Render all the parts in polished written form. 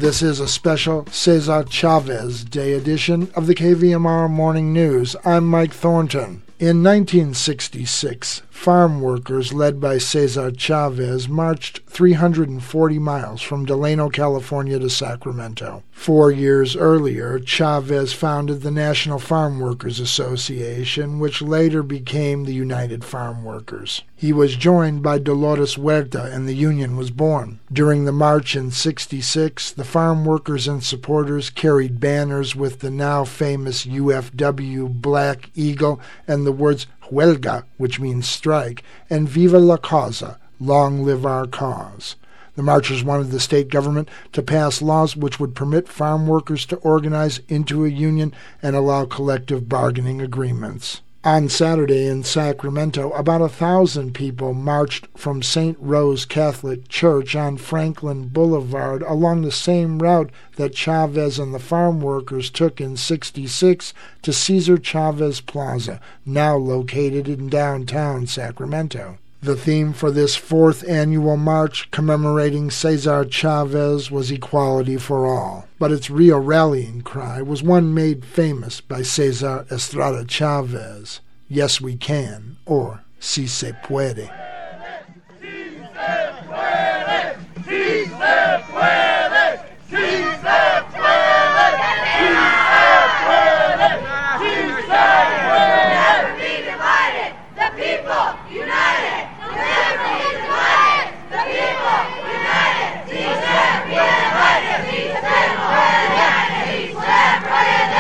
This is a special Cesar Chavez Day edition of the KVMR Morning News. I'm Mike Thornton. In 1966, farm workers led by Cesar Chavez marched 340 miles from Delano, California to Sacramento. 4 years earlier, Chavez founded the National Farm Workers Association, which later became the United Farm Workers. He was joined by Dolores Huerta and the Union was born. During the march in 66, the farm workers and supporters carried banners with the now famous UFW Black Eagle and the words Huelga, which means strike, and Viva la Causa, long live our cause. The marchers wanted the state government to pass laws which would permit farm workers to organize into a union and allow collective bargaining agreements. On Saturday in Sacramento, about 1,000 people marched from St. Rose Catholic Church on Franklin Boulevard along the same route that Chavez and the farm workers took in '66 to Cesar Chavez Plaza, now located in downtown Sacramento. The theme for this fourth annual march commemorating Cesar Chavez was equality for all, but its real rallying cry was one made famous by Cesar Estrada Chavez, "Yes we can," or "Si se puede." Si se puede, si se puede, si se puede, si se puede, si se puede. Never be divided, the people united. Never be divided, the people united. Si se puede, si se puede, si se puede,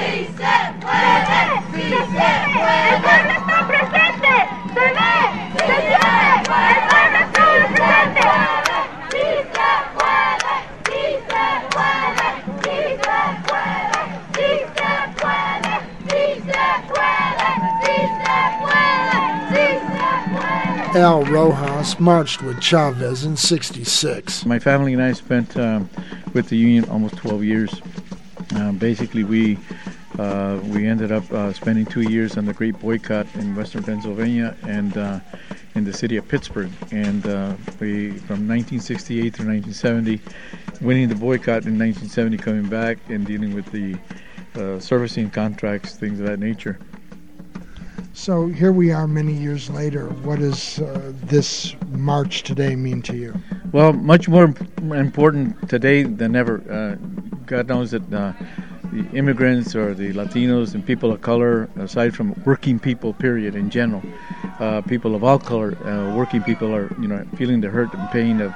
si se puede, si se puede. ¡El pueblo está presente! ¡Se ve! ¡Se siente! ¡El pueblo está presente! ¡Sí se puede! ¡Sí se puede! ¡Sí se puede! ¡Sí se puede! ¡Sí se puede! ¡Sí se puede! ¡Sí se puede! Al Rojas marched with Chavez in '66. My family and I spent with the union almost 12 years. Basically, we ended up spending 2 years on the Great Boycott in Western Pennsylvania and in the city of Pittsburgh. And we, from 1968 through 1970, winning the boycott in 1970, coming back and dealing with the servicing contracts, things of that nature. So here we are many years later. What does this march today mean to you? Well, much more important today than ever. God knows that the immigrants or the Latinos and people of color, aside from working people, period, in general, people of all color, working people are, feeling the hurt and pain of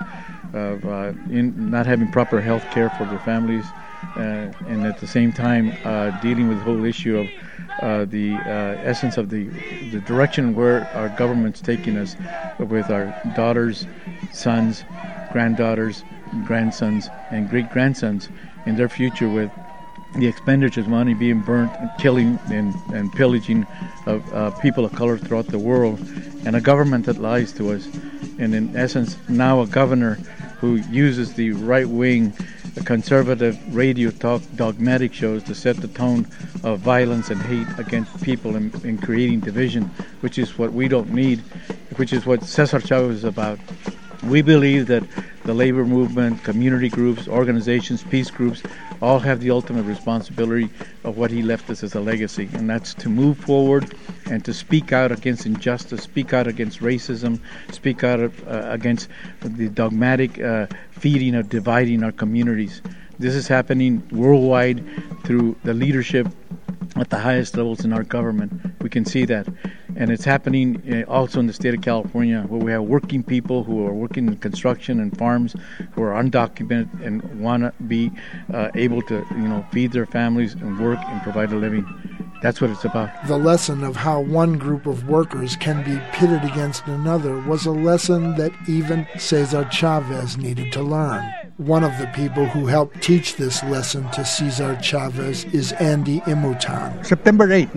not having proper health care for their families, and at the same time dealing with the whole issue of the essence of the direction where our government's taking us with our daughters, sons, granddaughters, grandsons, and great-grandsons in their future, with the expenditures, money being burnt, and killing and pillaging of people of color throughout the world, and a government that lies to us, and in essence now a governor who uses the right-wing conservative radio talk dogmatic shows to set the tone of violence and hate against people and creating division, which is what we don't need, which is what Cesar Chavez is about. We believe that the labor movement, community groups, organizations, peace groups, all have the ultimate responsibility of what he left us as a legacy, and that's to move forward and to speak out against injustice, speak out against racism, speak out against the dogmatic feeding of dividing our communities. This is happening worldwide through the leadership at the highest levels in our government. We can see that. And it's happening also in the state of California, where we have working people who are working in construction and farms, who are undocumented and want to be able to, feed their families and work and provide a living. That's what it's about. The lesson of how one group of workers can be pitted against another was a lesson that even Cesar Chavez needed to learn. One of the people who helped teach this lesson to Cesar Chavez is Andy Imutan. September 8,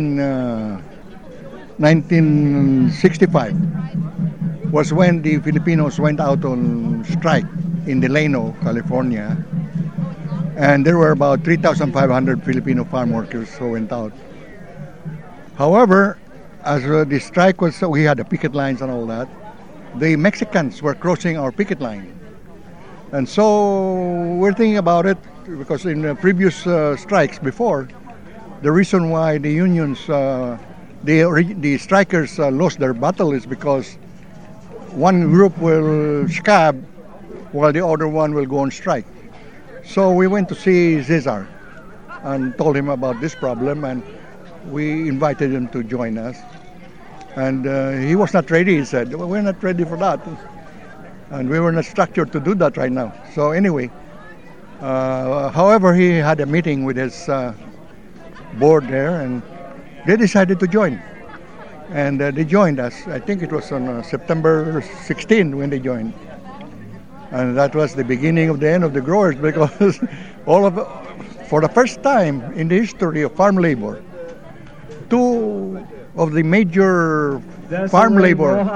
1965 was when the Filipinos went out on strike in Delano, California. And there were about 3,500 Filipino farm workers who went out. However, as the strike was, we had the picket lines and all that, the Mexicans were crossing our picket line. And so we're thinking about it because in the previous strikes before, the reason why the unions, the strikers lost their battle is because one group will scab while the other one will go on strike. So we went to see Cesar and told him about this problem, and we invited him to join us. And he was not ready. He said, well, we're not ready for that. And we were not structured to do that right now. So anyway, however, he had a meeting with his board there, and they decided to join. And they joined us. I think it was on September 16 when they joined. And that was the beginning of the end of the growers, because for the first time in the history of farm labor, two of the major farm labor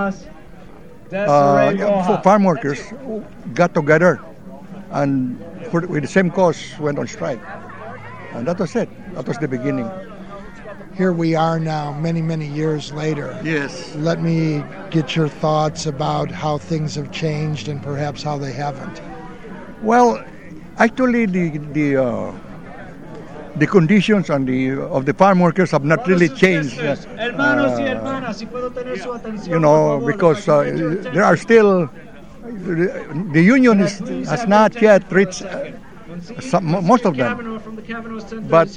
farm workers got together and with the same cause went on strike. And that was it. That was the beginning. Here we are now, many, many years later. Yes. Let me get your thoughts about how things have changed and perhaps how they haven't. Well, actually, the conditions of the farm workers have not really changed. Because there are still the union has not yet reached most of them, but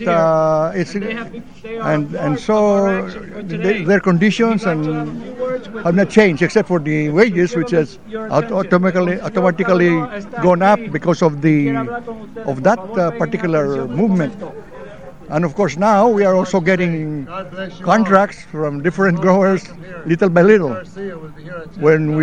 so their conditions have not changed except for the wages, which has automatically gone up because of that particular movement. And of course now we are also getting contracts from different growers little by little. When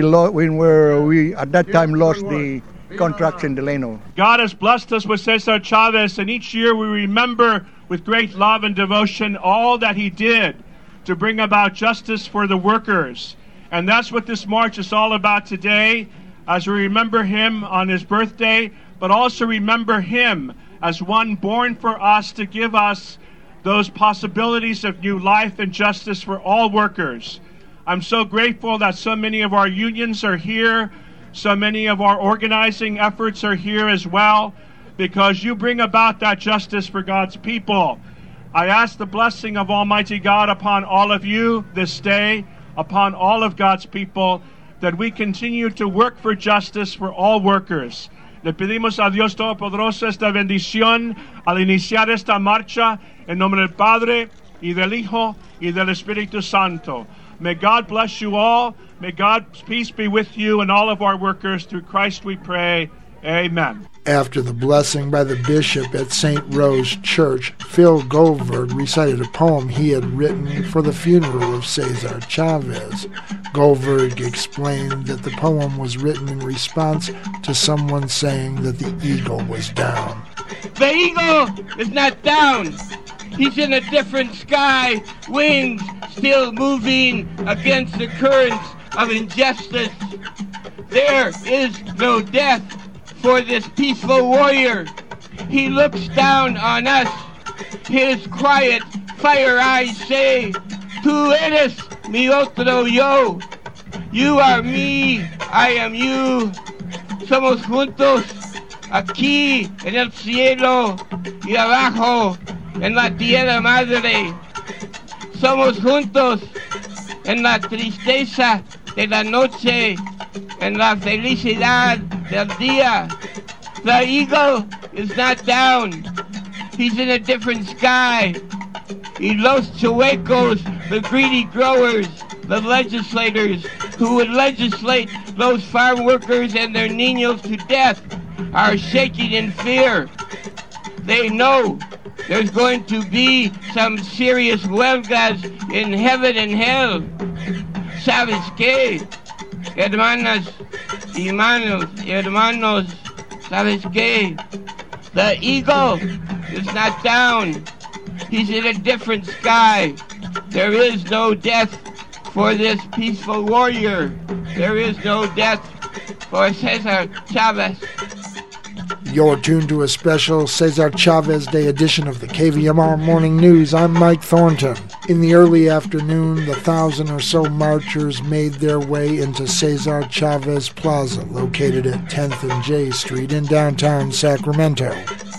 we at that time lost the contracts in Delano. God has blessed us with Cesar Chavez, and each year we remember with great love and devotion all that he did to bring about justice for the workers. And that's what this march is all about today, as we remember him on his birthday, but also remember him as one born for us to give us those possibilities of new life and justice for all workers. I'm so grateful that so many of our unions are here. So many of our organizing efforts are here as well, because you bring about that justice for God's people. I ask the blessing of Almighty God upon all of you this day, upon all of God's people, that we continue to work for justice for all workers. Le pedimos a Dios Todopoderoso esta bendición al iniciar esta marcha en nombre del Padre y del Hijo y del Espíritu Santo. May God bless you all. May God's peace be with you and all of our workers. Through Christ we pray. Amen. After the blessing by the bishop at St. Rose Church, Phil Goverd recited a poem he had written for the funeral of Cesar Chavez. Goverd explained that the poem was written in response to someone saying that the eagle was down. The eagle is not down. He's in a different sky, wings still moving against the currents of injustice. There is no death for this peaceful warrior. He looks down on us. His quiet fire eyes say, Tú eres mi otro yo. You are me, I am you. Somos juntos aquí en el cielo y abajo en la tierra madre. Somos juntos en la tristeza de la noche, en la felicidad del día. The eagle is not down. He's in a different sky. Y los chuecos, the greedy growers, the legislators who would legislate those farm workers and their niños to death, are shaking in fear. They know there's going to be some serious huelgas in heaven and hell. ¿Sabes qué? Hermanas, hermanos, ¿sabes qué? The eagle is not down. He's in a different sky. There is no death for this peaceful warrior. There is no death for Cesar Chavez. You're tuned to a special Cesar Chavez Day edition of the KVMR Morning News. I'm Mike Thornton. In the early afternoon, the 1,000 or so marchers made their way into Cesar Chavez Plaza, located at 10th and J Street in downtown Sacramento.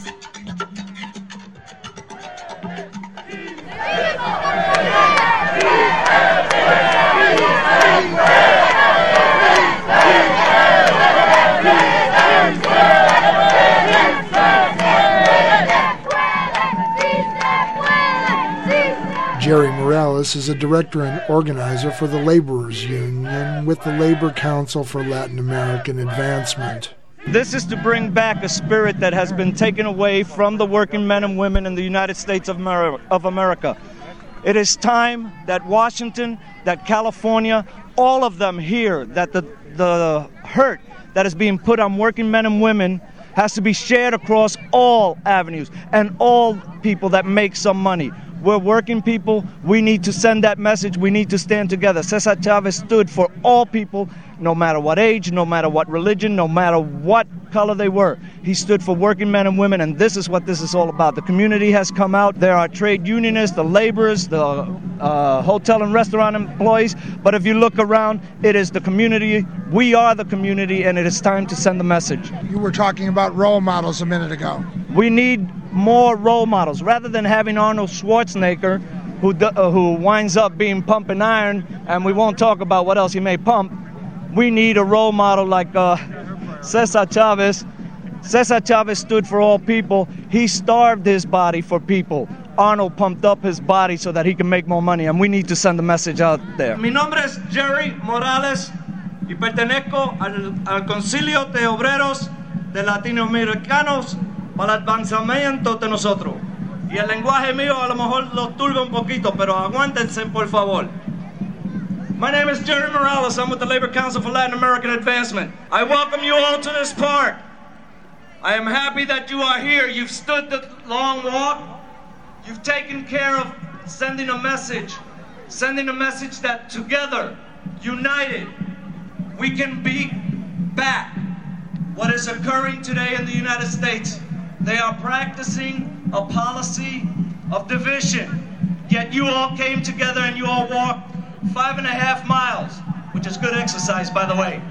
Jerry Morales is a director and organizer for the Laborers Union with the Labor Council for Latin American Advancement. This is to bring back a spirit that has been taken away from the working men and women in the United States of America. It is time that Washington, that California, all of them hear that the hurt that is being put on working men and women has to be shared across all avenues and all people that make some money. We're working people. We need to send that message. We need to stand together. Cesar Chavez stood for all people, no matter what age, no matter what religion, no matter what color they were. He stood for working men and women, and this is what this is all about. The community has come out. There are trade unionists, the laborers, the hotel and restaurant employees. But if you look around, it is the community. We are the community, and it is time to send the message. You were talking about role models a minute ago. We need more role models. Rather than having Arnold Schwarzenegger, who winds up being pumping iron, and we won't talk about what else he may pump, we need a role model like Cesar Chavez. Cesar Chavez stood for all people. He starved his body for people. Arnold pumped up his body so that he can make more money, and we need to send the message out there. Mi nombre es Jerry Morales y pertenezco al Concilio de Obreros de Latinoamericanos para el avanzamiento de nosotros. Y el lenguaje mío a lo mejor lo turba un poquito, pero aguántense por favor. My name is Jerry Morales. I'm with the Labor Council for Latin American Advancement. I welcome you all to this park. I am happy that you are here. You've stood the long walk. You've taken care of sending a message that together, united, we can beat back what is occurring today in the United States. They are practicing a policy of division, yet you all came together and you all walked 5.5 miles, which is good exercise, by the way.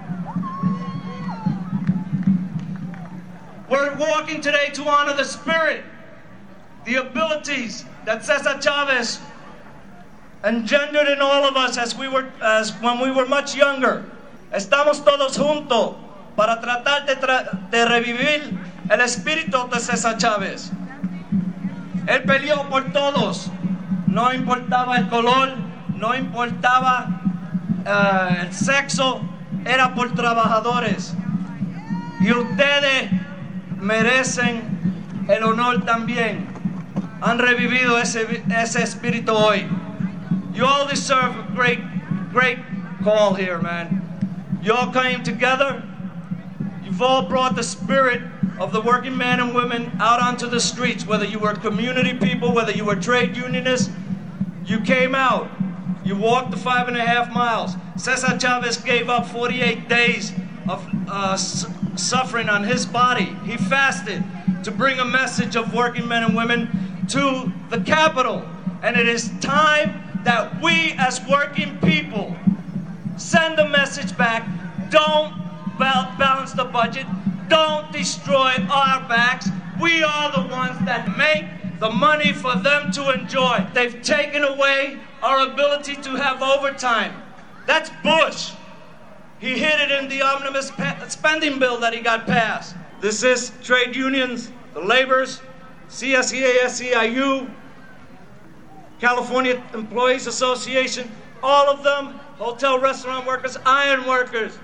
We're walking today to honor the spirit, the abilities that Cesar Chavez engendered in all of us as when we were much younger. Estamos todos juntos para tratar de revivir el espíritu de Cesar Chavez. Él peleó por todos, no importaba el color, no importaba el sexo, era por trabajadores. Y ustedes merecen el honor también. Han revivido ese espíritu hoy. You all deserve a great call here, man. You all came together. You've all brought the spirit of the working men and women out onto the streets, whether you were community people, whether you were trade unionists. You came out. You walked the 5.5 miles. Cesar Chavez gave up 48 days of suffering on his body. He fasted to bring a message of working men and women to the Capitol. And it is time that we as working people send a message back. Don't balance the budget. Don't destroy our backs. We are the ones that make the money for them to enjoy. They've taken away our ability to have overtime. That's Bush. He hid it in the omnibus spending bill that he got passed. This is trade unions, the laborers, CSEA, SEIU, California Employees Association, all of them, hotel restaurant workers, iron workers.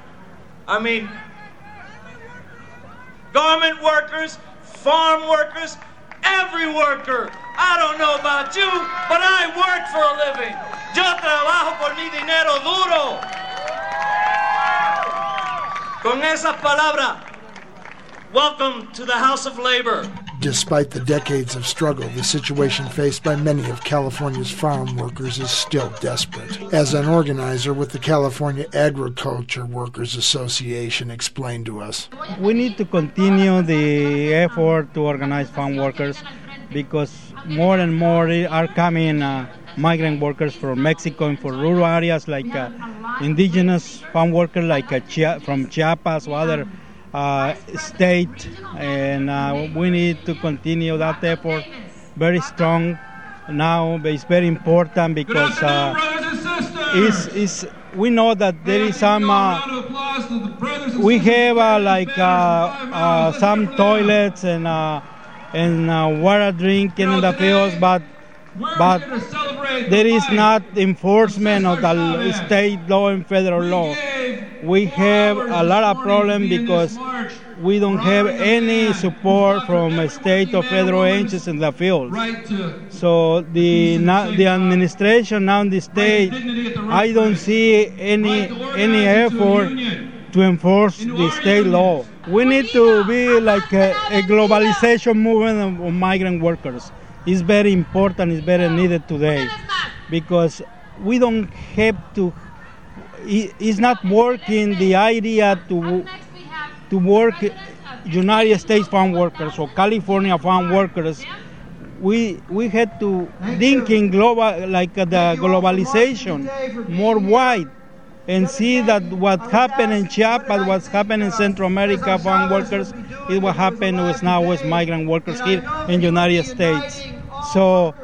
Garment workers, farm workers, every worker. I don't know about you, but I work for a living. Yo trabajo por mi dinero duro. Con esas palabras, welcome to the House of Labor. Despite the decades of struggle, the situation faced by many of California's farm workers is still desperate. As an organizer with the California Agriculture Workers Association explained to us, we need to continue the effort to organize farm workers because more and more are coming migrant workers from Mexico and for rural areas like indigenous farm workers like from Chiapas or other state, and we need to continue that effort very strong now. It's very important because we know that there is some we have some toilets and water drinking in the fields, but there is not enforcement of the state law and federal law. We have a lot of problems because we don't have any support from state or federal agencies in the field. So the administration now in the state, I don't see any effort to enforce the state law. We need to be like a globalization movement of migrant workers. It's very important, it's very needed today because we don't have to, it's not working the idea to work United States farm workers or California farm workers. We had to think in global, like the globalization more wide, and see that what happened in Chiapas, what's happened in Central America farm workers, is what happened with migrant workers here in the United States. So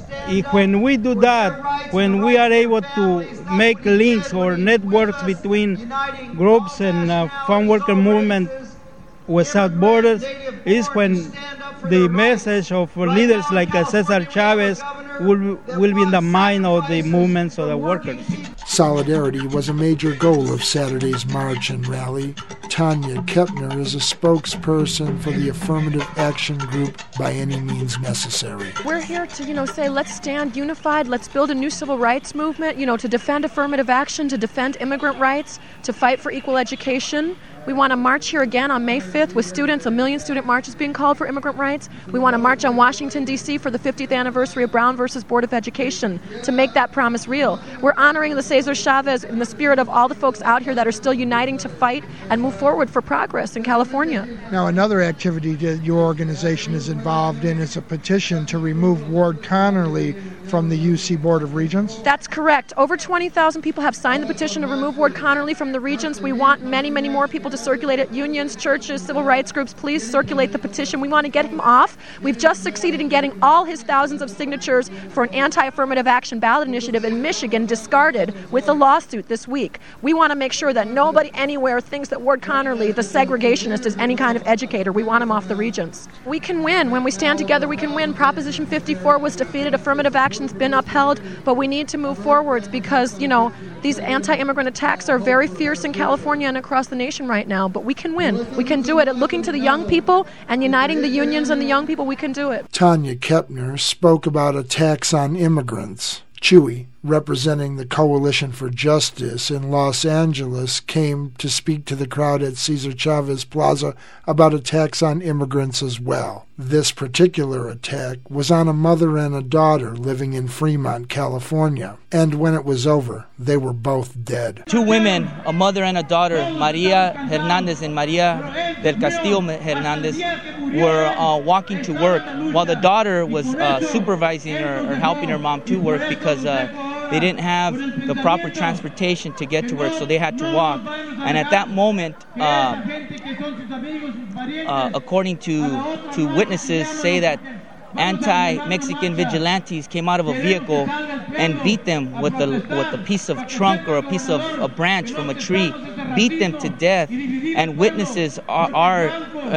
when we do that, when we are able to make links or networks between groups and farm worker movement without borders, is when the message of leaders like Cesar Chavez will be in the mind of the movements of the workers. Solidarity was a major goal of Saturday's march and rally. Tanya Kepner is a spokesperson for the Affirmative Action Group By Any Means Necessary. We're here to, say, let's stand unified, let's build a new civil rights movement, to defend affirmative action, to defend immigrant rights, to fight for equal education. We want to march here again on May 5th with students. 1 million student march is being called for immigrant rights. We want to march on Washington, D.C. for the 50th anniversary of Brown versus Board of Education to make that promise real. We're honoring the Cesar Chavez in the spirit of all the folks out here that are still uniting to fight and move forward for progress in California. Now, another activity that your organization is involved in is a petition to remove Ward Connerly from the UC Board of Regents? That's correct. Over 20,000 people have signed the petition to remove Ward Connerly from the Regents. We want many, many more people to circulate it. Unions, churches, civil rights groups, please circulate the petition. We want to get him off. We've just succeeded in getting all his thousands of signatures for an anti-affirmative action ballot initiative in Michigan discarded with a lawsuit this week. We want to make sure that nobody anywhere thinks that Ward Connerly, the segregationist, is any kind of educator. We want him off the Regents. We can win. When we stand together, we can win. Proposition 54 was defeated. Affirmative action's been upheld, but we need to move forwards because, these anti-immigrant attacks are very fierce in California and across the nation right now, but we can win. We can do it. At looking to the young people and uniting the unions and the young people, we can do it. Tanya Kepner spoke about attacks on immigrants. Chewy, representing the Coalition for Justice in Los Angeles, came to speak to the crowd at Cesar Chavez Plaza about attacks on immigrants as well. This particular attack was on a mother and a daughter living in Fremont, California, and when it was over, they were both dead. 2 women, a mother and a daughter, Maria Hernandez and Maria del Castillo Hernandez, were walking to work while the daughter was supervising or helping her mom to work because they didn't have the proper transportation to get to work, so they had to walk. And at that moment, according to witnesses, say that anti-Mexican vigilantes came out of a vehicle and beat them with a piece of trunk or a piece of a branch from a tree, beat them to death. And witnesses are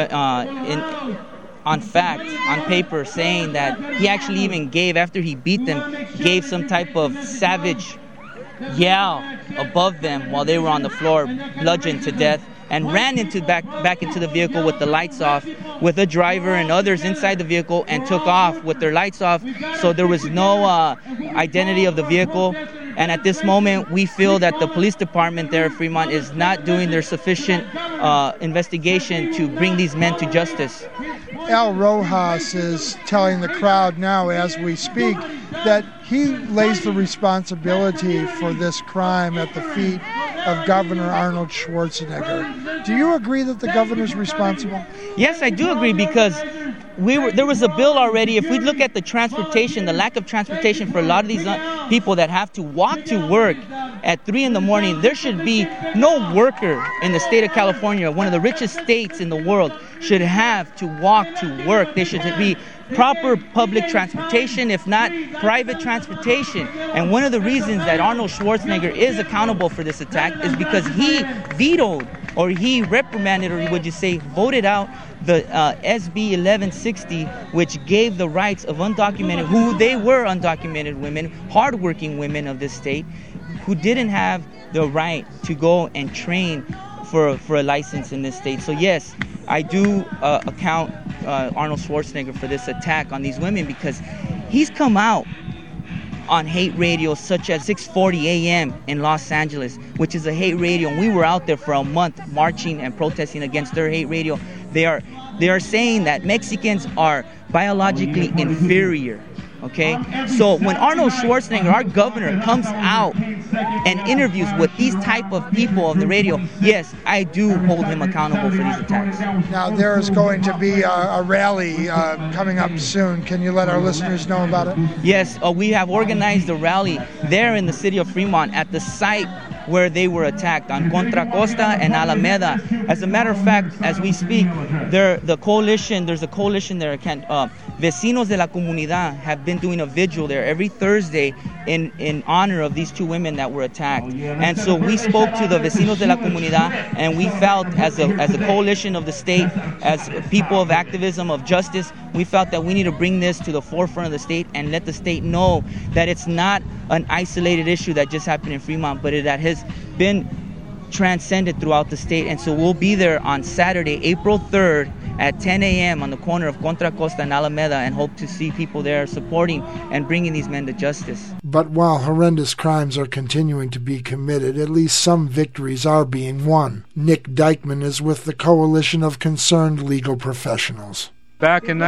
on fact, on paper, saying that he actually even gave, after he beat them, gave some type of savage yell above them while they were on the floor, bludgeoned to death, and ran back into the vehicle with the lights off, with the driver and others inside the vehicle, and took off with their lights off, so there was no identity of the vehicle. And at this moment, we feel that the police department there at Fremont is not doing their sufficient investigation to bring these men to justice. Al Rojas is telling the crowd now as we speak that he lays the responsibility for this crime at the feet of Governor Arnold Schwarzenegger. Do you agree that the governor's responsible? Yes, I do agree, because there was a bill already. If we look at the transportation, the lack of transportation for a lot of these people that have to walk to work at 3 in the morning, there should be no worker in the state of California, one of the richest states in the world, should have to walk to work. There should be proper public transportation, if not private transportation. And one of the reasons that Arnold Schwarzenegger is accountable for this attack is because he vetoed, or he reprimanded, or would you say voted out the SB 1160, which gave the rights of undocumented, who they were undocumented women, hardworking women of this state, who didn't have the right to go and train for a license in this state. So yes, I do account Arnold Schwarzenegger for this attack on these women, because he's come out on hate radio such as 640 AM in Los Angeles, which is a hate radio. And we were out there for a month marching and protesting against their hate radio. They are saying that Mexicans are biologically inferior. Okay, so when Arnold Schwarzenegger, our governor, comes out and interviews with these type of people on the radio, yes, I do hold him accountable for these attacks. Now, there is going to be a rally coming up soon. Can you let our listeners know about it? Yes, we have organized a rally there in the city of Fremont at the site where they were attacked, on Contra Costa and Alameda. As a matter of fact, as we speak, there's a coalition there, Vecinos de la Comunidad, have been doing a vigil there every Thursday in honor of these two women that were attacked. And so we spoke to the Vecinos de la Comunidad, and we felt, as a coalition of the state, as people of activism, of justice, we felt that we need to bring this to the forefront of the state and let the state know that it's not an isolated issue that just happened in Fremont, but that has been transcended throughout the state. And so we'll be there on Saturday, April 3rd at 10 a.m. on the corner of Contra Costa and Alameda, and hope to see people there supporting and bringing these men to justice. But while horrendous crimes are continuing to be committed, at least some victories are being won. Nick Dykeman is with the Coalition of Concerned Legal Professionals. Back in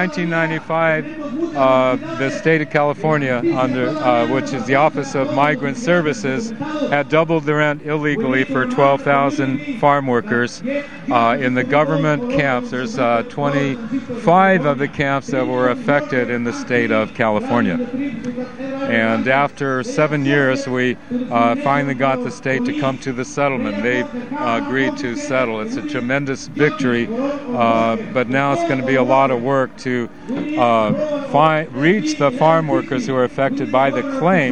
1995, the state of California, which is the Office of Migrant Services, had doubled the rent illegally for 12,000 farm workers in the government camps. There's 25 of the camps that were affected in the state of California. And after 7 years, we finally got the state to come to the settlement. They agreed to settle. It's a tremendous victory, but now it's going to be a lot of work to reach the farm workers who are affected by the claim.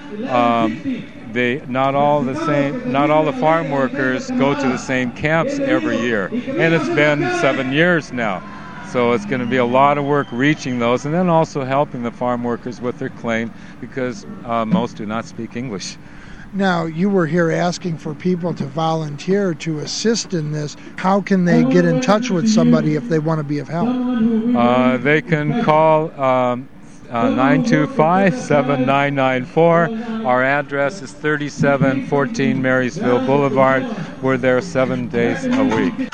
Not all the farm workers go to the same camps every year, and it's been 7 years now. So it's going to be a lot of work reaching those, and then also helping the farm workers with their claim, because most do not speak English. Now, you were here asking for people to volunteer to assist in this. How can they get in touch with somebody if they want to be of help? They can call 925-7994. Our address is 3714 Marysville Boulevard. We're there 7 days a week.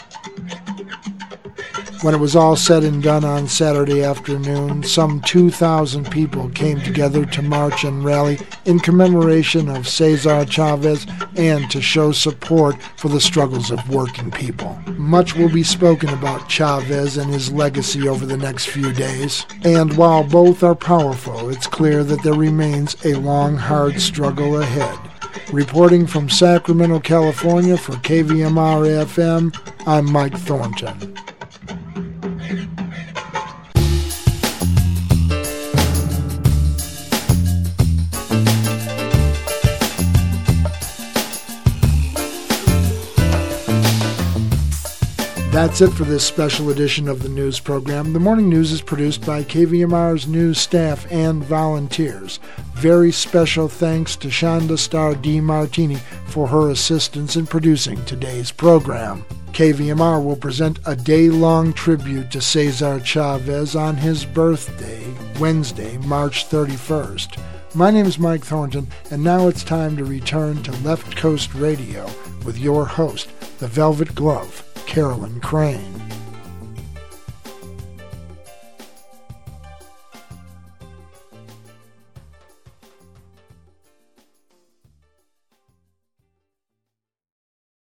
When it was all said and done on Saturday afternoon, some 2,000 people came together to march and rally in commemoration of Cesar Chavez and to show support for the struggles of working people. Much will be spoken about Chavez and his legacy over the next few days, and while both are powerful, it's clear that there remains a long, hard struggle ahead. Reporting from Sacramento, California for KVMR-FM, I'm Mike Thornton. That's it for this special edition of the news program. The morning news is produced by KVMR's news staff and volunteers. Very special thanks to Shonda Starr DiMartini for her assistance in producing today's program. KVMR will present a day-long tribute to Cesar Chavez on his birthday, Wednesday, March 31st. My name is Mike Thornton, and now it's time to return to Left Coast Radio with your host, the Velvet Glove, Carolyn Crane.